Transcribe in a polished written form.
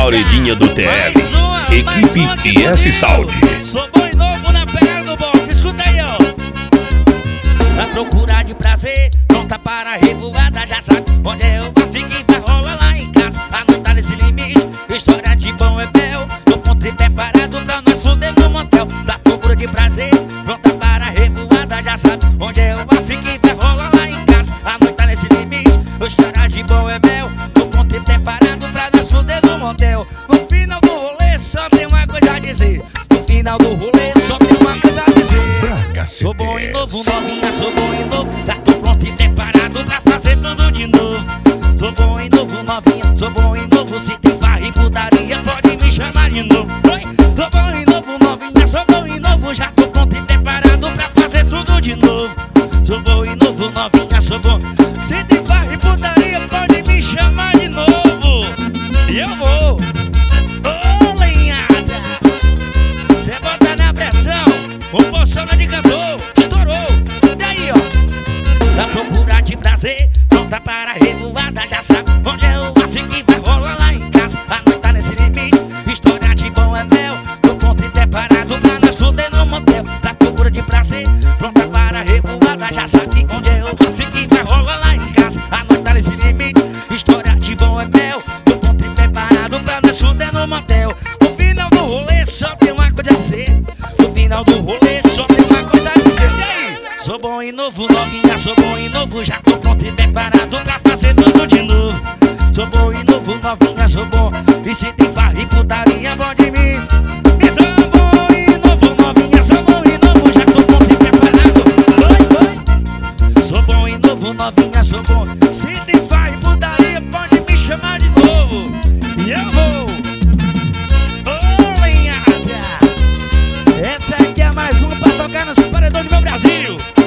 Laurelinha do TR. Equipe IS Sound. Sou bom e novo na pegada do bote. Escuta aí, ó. Pra procurar de prazer, pronta para a revoada. Já sabe onde eu vou ficar e vai rolar lá em casa. A noite tá nesse limite, história de bom é bel. Tô pronto e preparado pra nós fuder no motel. Pra procura de prazer, pronta para a revoada. Já sabe onde eu vou ficar e vai rolar lá em casa. A noite tá nesse limite, história de bom é mel. Tô pronto e preparado pra nós fuder no motel. No final do rolê só tem uma coisa a dizer. No final do rolê só tem uma coisa a dizer. Sou bom e novo, novinha, sou bom e novo. Já tô pronto e preparado pra fazer tudo de novo. Sou bom e novo, novinha, sou bom e novo. Se tem farra e putaria, pode me chamar de novo. Oi? Sou bom e novo, novinha, sou bom e novo. Já tô pronto e preparado pra fazer tudo de novo. Sou bom e novo, novinha, sou bom. Se tem farra e putaria, pode me chamar de novo. E eu vou. Ô, lenhada, cê bota na pressão, o poção de cantor estourou. E aí, ó. Pra procurar de prazer, pronta para a revoada. Já sabe onde é o África e vai rolar lá em casa. A noite tá nesse limite, história de bom é mel. Tô pronto e preparado pra nós fuder no motel. Pra procura de prazer, pronta para a revoada. Já sabe onde é o África e vai rolar lá em casa. A noite tá nesse limite, história de bom é mel. Tô pronto e preparado pra nós fuder no motel. No final do rolê só tem uma coisa a ser. No final do rolê só tem uma coisa a dizer. E aí? Sou bom e novo, novinha, sou bom e novo. Já tô pronto e preparado pra fazer tudo de novo. Sou bom e novo, novinha, sou bom. E se tem farra e putaria, pode me. E sou bom e novo, novinha, sou bom e novo. Já tô pronto e preparado. Oi, oi. Sou bom e novo, novinha, sou bom. Se tem farra e putaria, pode me chamar de novo. E eu vou. Ô, lenhada, essa aqui é mais uma pra tocar nos paredões do meu Brasil.